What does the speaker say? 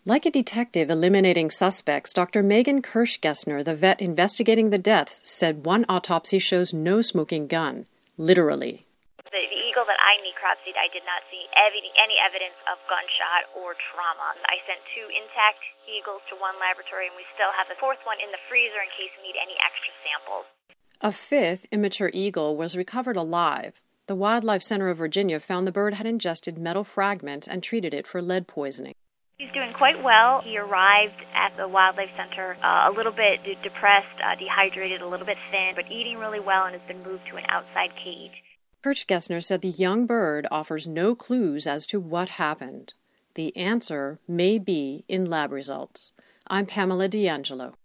Like a detective eliminating suspects, Dr. Megan Kirschgessner, the vet investigating the deaths, said one autopsy shows no smoking gun. Literally. The eagle that I necropsied, I did not see any evidence of gunshot or trauma. I sent 2 intact eagles to one laboratory, and we still have a 4th one in the freezer in case we need any extra samples. A 5th immature eagle was recovered alive. The Wildlife Center of Virginia found the bird had ingested metal fragments and treated it for lead poisoning. He's doing quite well. He arrived at the Wildlife Center a little bit depressed, dehydrated, a little bit thin, but eating really well and has been moved to an outside cage. Kirschgessner said the young bird offers no clues as to what happened. The answer may be in lab results. I'm Pamela D'Angelo.